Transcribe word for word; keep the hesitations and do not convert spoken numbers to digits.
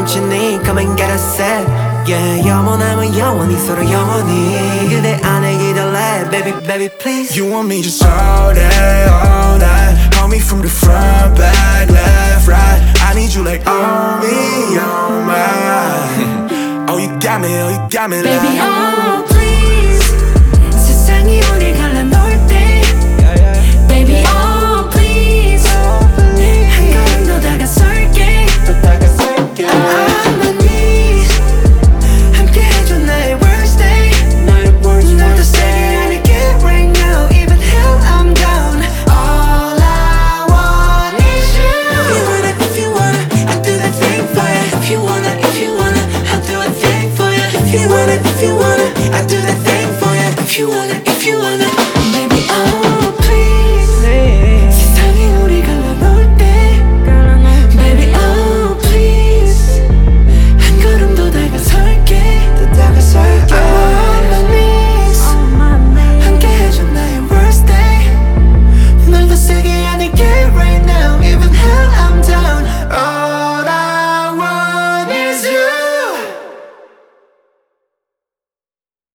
멈추니 Come and get a set Yeah 영원하면 영원히 서로 영원히 그대 안에 기다려 Baby baby please You want me just all day all night Hold me from the front back left right I need you like oh me oh my Oh you got me oh you got me Baby, like oh